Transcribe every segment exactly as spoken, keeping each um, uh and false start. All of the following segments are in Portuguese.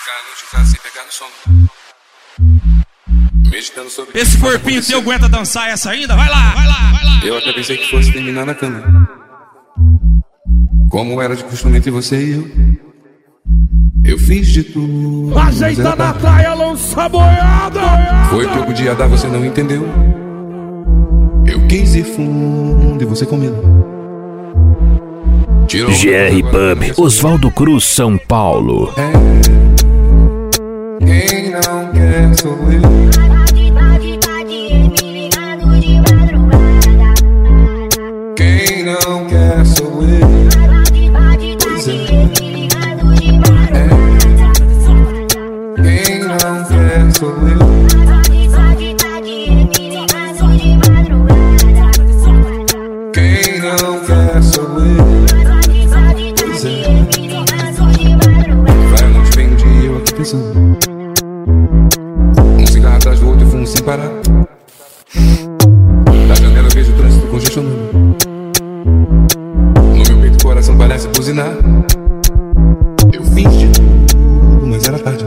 Esse corpinho teu aguenta dançar essa ainda? Vai lá, vai lá, vai lá. Eu até pensei que fosse terminar na cama, como era de costume entre você e eu. Eu fiz de tudo. Ajeita na praia, lança boiada. Foi o que eu podia dar, você não entendeu. Eu quis ir fundo e você com medo. G R Pub, Oswaldo Cruz, São Paulo. É. Quem não quer sou eu. Quem não quer sou eu. Pois é. É. Quem não quer sou eu. Quem não quer sou eu. Pois é. Vai a noite, vem o dia, eu aqui pensando. Um cigarro atrás do outro, eu fumo sem parar. Da janela eu vejo o trânsito congestionando. No meu peito o coração parece buzinar. Eu fiz de tudo, mas era tarde.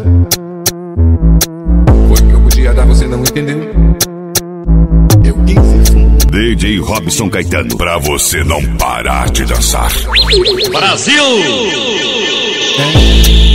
Foi o que eu podia dar, você não entendeu. Eu quis ir fundo. D J Robson Caetano, pra você não parar de dançar. Brasil! É.